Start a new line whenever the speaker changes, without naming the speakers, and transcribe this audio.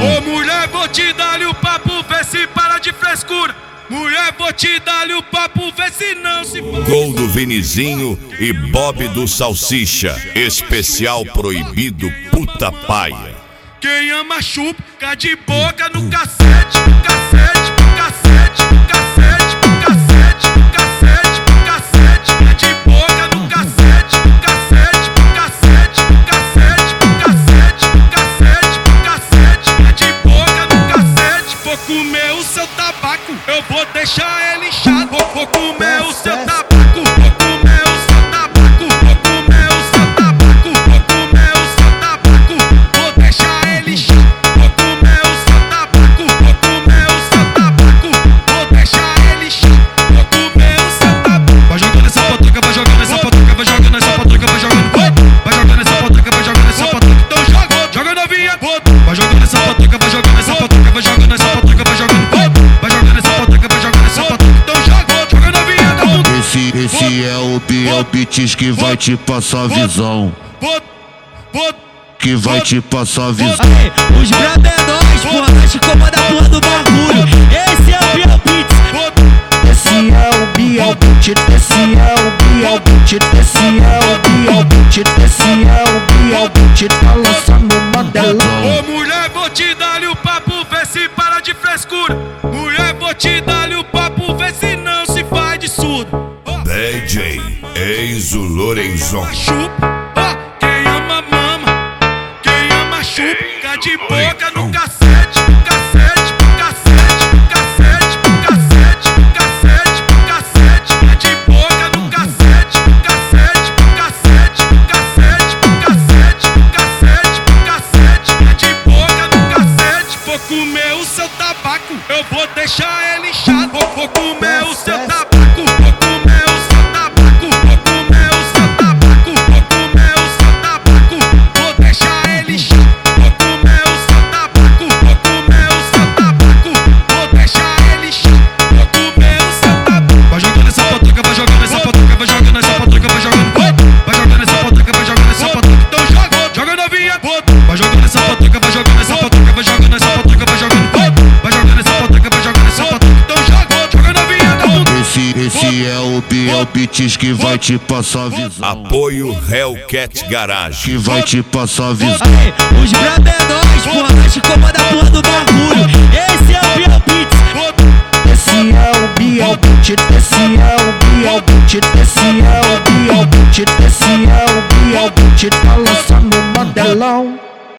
Ô mulher, vou te dar-lhe o papo, vê se para de frescura. Mulher, vou te dar-lhe o papo, vê se não se faz.
Gol do Vinizinho e Bob do Salsicha. Especial proibido puta paia.
Quem ama chupa, cá de boca no cacete, no cacete, no cacete, no cacete, no cacete, no cacete, no cacete. Cá de boca no cacete, no cacete, no cacete, no cacete, no cacete, no cacete, no cacete. Cá de boca no cacete. Vou comer o seu tabaco, eu vou deixar ele inchado. Vou comer o seu tabaco, vou comer o seu tabaco, vou comer o seu tabaco, vou comer o seu tabaco, vou deixar ele inchado. Vou comer o seu tabaco, vou comer o seu tabaco, vou deixar ele inchado. Vou comer o seu tabaco. Vai jogando essa potoca, vai jogando essa potoca, vai jogando essa potoca, vai jogando. Vai jogando essa potoca, vai jogando essa potoca. Então joga, joga novinha. Vai jogando essa potoca, vai jogando essa potoca, vai jogando essa potoca, vai jogando. Vai jogando essa potoca, vai jogando essa potoca. Então joga, joga novinha.
Esse é o Biel Beats que vai te passar a visão. Que vai te passar a visão.
Aí, os brabo é nóis, porra, nós te comanda a porra do bagulho. Esse é o Biel Beats.
Esse é o Biel Beats, esse é o Biel Beats, esse é o Biel Beats, esse é o Biel Beats, tá lançando modelão.
Ô mulher, vou te dar-lhe o papo, vê se para de frescura. Mulher, vou te dar-lhe o papo, vê se não se faz de surdo.
DJ Enzo Lorenzon.
Chupa, quem ama mama, quem ama chupa, cá de boca no cacete, no cacete, no cacete, no cacete, no cacete, no cacete, no cacete, cá de boca no cacete, no cacete, no cacete, no cacete, no cacete, no cacete, no cacete, cá de boca no cacete. Vou comer o seu tabaco, eu vou deixar ele inchado. Vou comer o seu tabaco. Vai jogando essa potoca, vai jogando essa potoca, vai jogando essa potoca, vai jogando. Vai jogando essa potoca, vai jogando essa potoca. Então joga novinha.
Esse é o Biel Beats que vai te passar a visão.
Apoio Hellcat Garage.
Que vai te passar a visão.
Aí, os brabo é nóis.